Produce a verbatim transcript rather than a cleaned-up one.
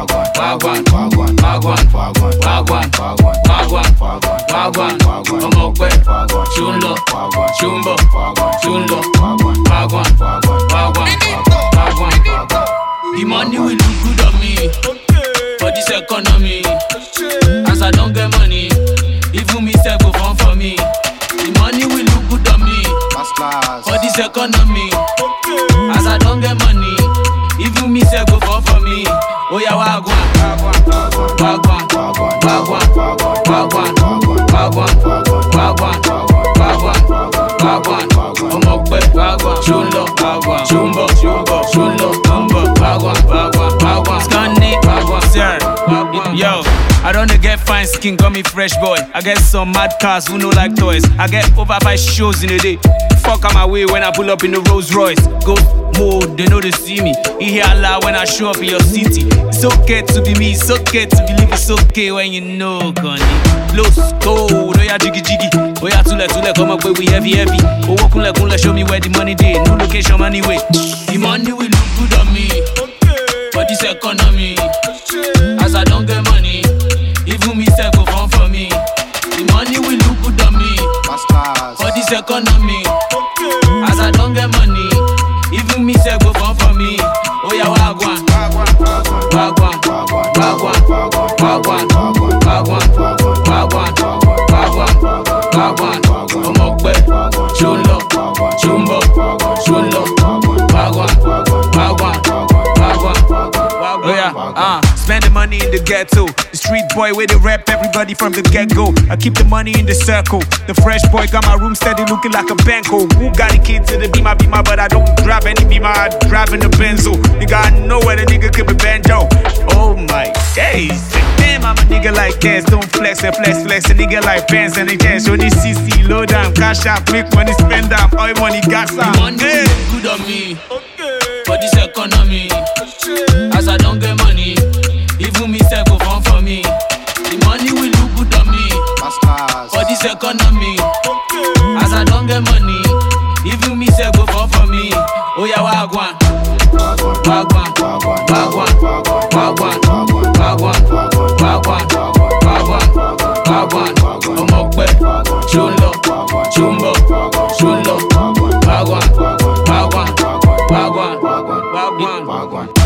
wagwan, wagwan, wagwan, wagwan, wagwan, wagwan, ọmọ pẹ́, ṣùnlọ, ṣùnbọ̀, ṣùnlọ, wagwan, wagwan, wagwan. The money will look good on me for this economy. As I don't get money, even me self go fun for me. The money will look good on me for this economy. As I don't get money, even me self go fun for me. Oh yeah, wagwan, wagwan, wagwan, wagwan, wagwan, wagwan, wagwan, ọmọ pẹ́, wagwan, ṣùnlọ, wagwan, ṣùnbọ̀, ṣùnbọ̀, ṣùnlọ, ṣùnbọ̀, wagwan, wagwan, wagwan, scanning, wagwan, sir, yo. I don't get fine skin, got me fresh boy. I get some mad cars who know like toys. I get over five shows in a day. Fuck on my way when I pull up in the Rolls Royce. Go mode, they know they see me. You hear a lot when I show up in your city. It's okay to be me, it's okay to believe it's okay when you know, Connie. Close, cold, oh yeah, jiggy jiggy. Oh yeah, too late, too late, come up with we heavy heavy. Oh, kunle kunle, show me where the money dey. No location, money way. The money will look good on me for this economy. As I don't get money, even me self go fun for me. The money will look good on me for this economy. As I don't get money, even me self go fun for me. Oh yeah, wagwan, wagwan, wagwan, wagwan, wagwan, wagwan, wagwan, ọmọ pẹ́, ṣùnlọ, ṣùnbọ̀, ṣùnlọ, wagwan, wagwan, wagwan. Oh yeah, uh, spend the money in the ghetto. The street boy with the rap, everybody from the get-go. I keep the money in the circle. The fresh boy got my room steady looking like a banco. Who got the kids to the beamer, beamer, but I don't drive any beamer, I drive in the Benzo. Nigga, I know where the nigga could be banjo. Oh my days. Damn, I'm a nigga like gas, don't flex and flex, flex. A nigga like pants and the cash. Only C C, low down, cash out, make money, spend down. All money, gas out. The money hey. Good on me for this economy. As I don't get money, even me self go fun for me. The money will look good on me for this economy. As I don't get money, even me self go fun for me. Oh yeah, wagwan, wagwan, wagwan, wagwan, wagwan, wagwan, wagwan, ọmọ pẹ́, ṣùnlọ, ṣùnbọ̀, ṣùnlọ, wagwan, wagwan, wagwan, wagwan, wagwan.